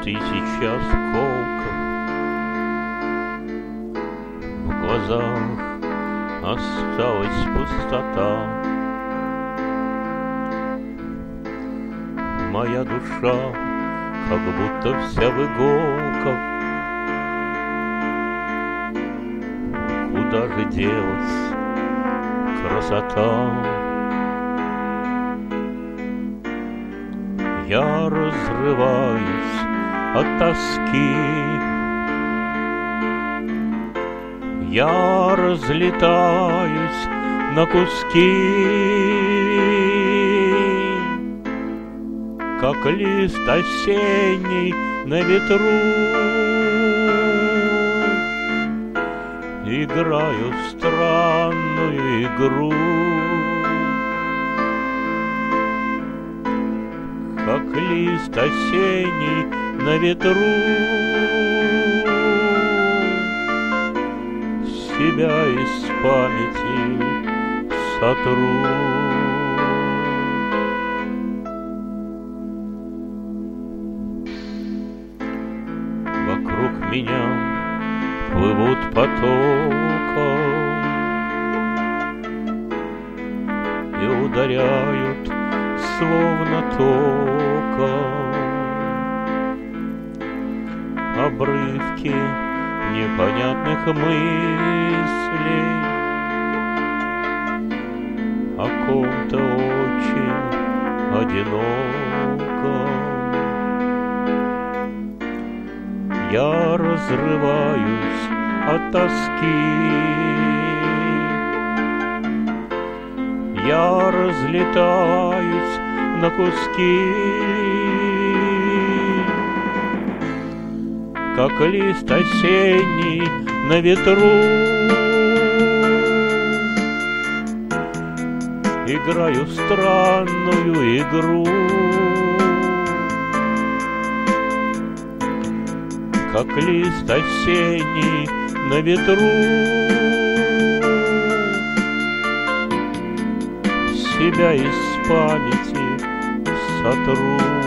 тысячи осколков в глазах осталась пустота. Моя душа как будто вся в иголках. Куда же делась красота? Я разрываюсь от тоски, я разлетаюсь на куски, как лист осенний на ветру. Играю в странную игру, как лист осенний на ветру. Себя из памяти сотру. Вокруг меня плывут потоком и ударяют словно током обрывки непонятных мыслей о ком-то очень одиноком. Я разрываюсь от тоски, я разлетаюсь на куски, как лист осенний на ветру. Играю в странную игру, как лист осенний на ветру. Себя из памяти сотру.